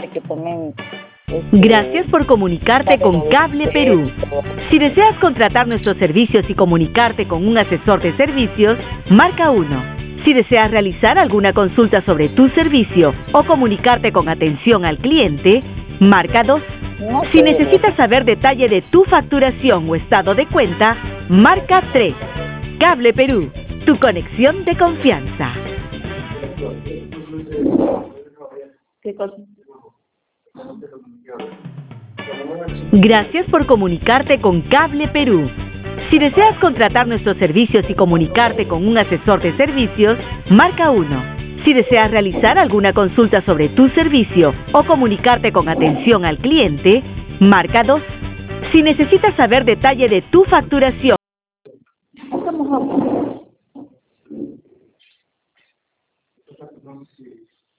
que ponen... Gracias por comunicarte con Cable Perú. Si deseas contratar nuestros servicios y comunicarte con un asesor de servicios, marca 1. Si deseas realizar alguna consulta sobre tu servicio o comunicarte con atención al cliente, marca 2. Si necesitas saber detalle de tu facturación o estado de cuenta, marca 3. Cable Perú, tu conexión de confianza. ¿Qué cosa? Gracias por comunicarte con Cable Perú. Si deseas contratar nuestros servicios y comunicarte con un asesor de servicios, marca 1. Si deseas realizar alguna consulta sobre tu servicio o comunicarte con atención al cliente, marca 2. Si necesitas saber detalle de tu facturación, Hacemos